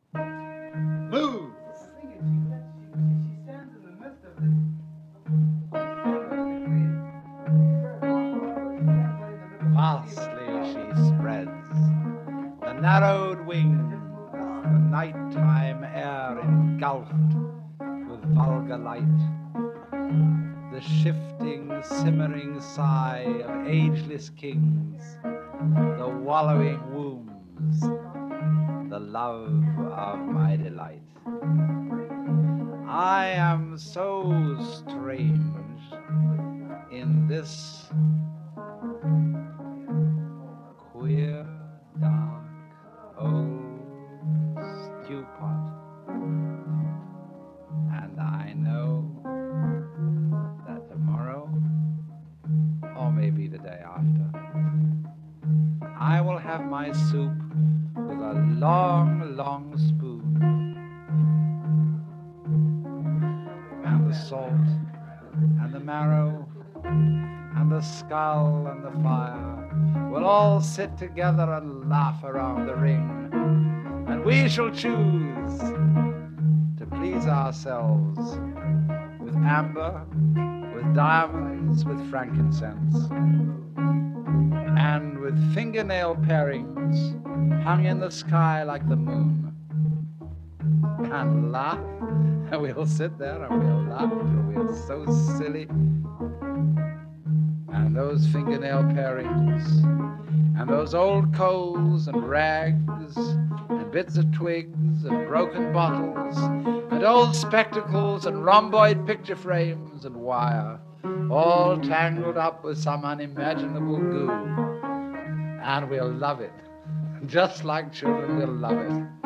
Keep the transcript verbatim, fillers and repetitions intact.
Move! Fastly she spreads the narrowed wings, the nighttime air engulfed with vulgar light, the shifting, simmering sigh of ageless kings, the wallowing wombs, the love of my delight. I am so strange in this queer, dark, old stew pot, and I know that tomorrow, or maybe the day after, I will have my soup with a long, long spoon, and the salt, and the marrow, and the skull, and the fire will all sit together and laugh around the ring, and we shall choose to please ourselves with amber, with diamonds, with frankincense, and with fingernail parings hung in the sky like the moon, and laugh, and we'll sit there and we'll laugh till we're so silly. And those fingernail parings, and those old coals and rags, and bits of twigs, and broken bottles, and old spectacles, and rhomboid picture frames, and wire, all tangled up with some unimaginable goo. And we'll love it, just like children will love it.